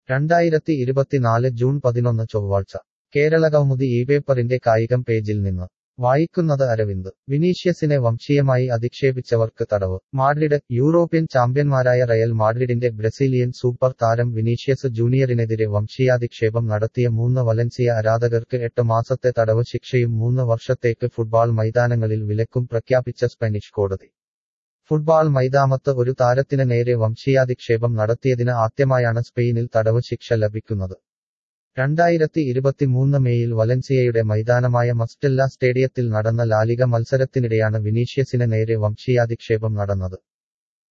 2024 June 11 ചൊവ്വാഴ്ച കേരളകൗമുദി പേപ്പറിന്റെ കായികം പേജിൽ നിന്ന് വായിക്കുന്നത് അരവിന്ദ് വിനീഷ്യസിനെ വംശീയമായി അധിക്ഷേപിച്ചവർക്ക് തടവ് മാഡ്രിഡ് യൂറോപ്യൻ ചാമ്പ്യന്മാരായ റയൽ മാഡ്രിഡിന്റെ ബ്രസീലിയൻ സൂപ്പർ താരം വിനീഷ്യസ് ജൂനിയറിനെതിരെ വംശീയാധിക്ഷേപം നടത്തിയ 3 വലൻസിയ ആരാധകർക്ക് 8 മാസത്തെ തടവ് ശിക്ഷയും 3 വർഷത്തേക്ക് ഫുട്ബാൾ മൈതാനങ്ങളിൽ വിലക്കും പ്രഖ്യാപിച്ച സ്പാനിഷ് കോടതി ഫുട്ബാൾ മൈതാനത്ത് ഒരു താരത്തിന് നേരെ വംശീയാധിക്ഷേപം നടത്തിയതിന് ആദ്യമായാണ് സ്പെയിനിൽ തടവ് ശിക്ഷ ലഭിക്കുന്നത് 2023 മേയിൽ വലൻസിയയുടെ മൈതാനമായ മസ്റ്റെല്ല സ്റ്റേഡിയത്തിൽ നടന്ന ലാലിഗ മത്സരത്തിനിടെയാണ് വിനീഷ്യസിന് നേരെ വംശീയാധിക്ഷേപം നടന്നത്